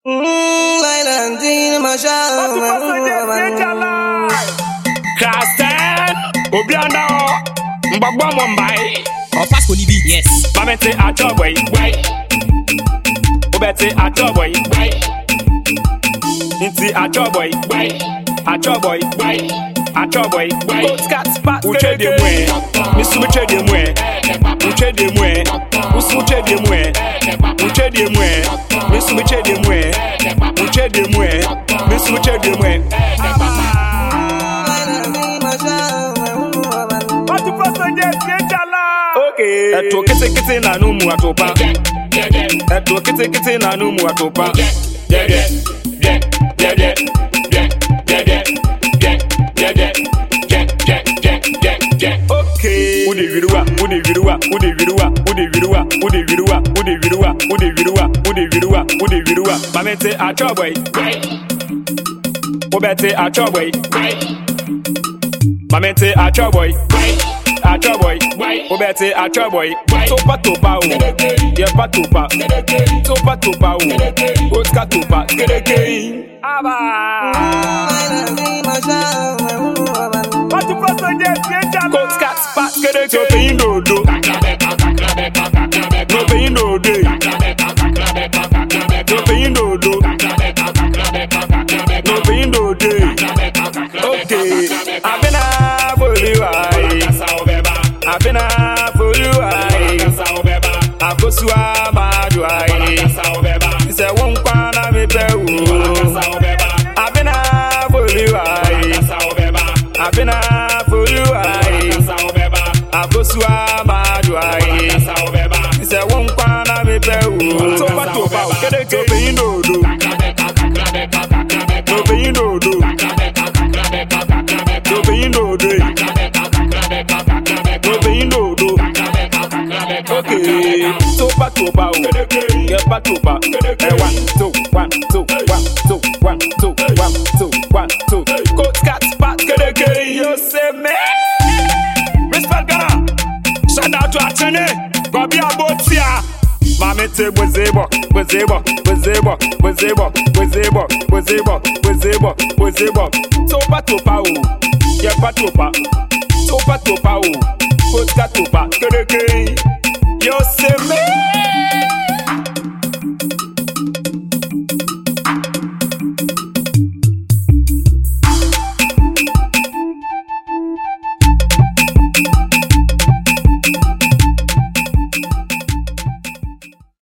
Kristen, Obiano, Mbagwa Mumbai. Or fast for Libby, yes. Mamete at your way, wait. Obete at your way, wait. Inti at your way, wait. At your boy, wait. At your boy, wait. Uche de mwe, Miss Uche de mwe. Uche de mwe, Uche de mwe. Uche de mwe, Miss Uche de mwe. Uche de mwe, Miss Uche de mwe. Okay. Eto kete na numu atopa. Eto kete na numu atopa. Okay. Udi viruwa. Mamete achobwe. Obete achobwe. Mamete achobwe. Achobwe. Obete achobwe. Topa o. Yepa topa. Topa o. Oska topa. Gedeke. Aba. Coach cat spot, get it to pay no do. No pay no day. No pay no do. No pay no day. Okay, I've been a for you, I've been a for you, I've got to it's a one corner me I've been a for you, I've been a for you, Abosua Madwai. It's a one corner me Topa, get a cape no do. No pay no do. No pay no do. No pay no do. Okay, Topa, get back Topa. 1, 2. Coach cat spot, get a game. You say me. Respect Ghana. Shout out to Achene. Bobby Abotia. Mamete wezebo. Topa o. Yepa topa. Topa o. Coach cat topa. Get a game. You say me.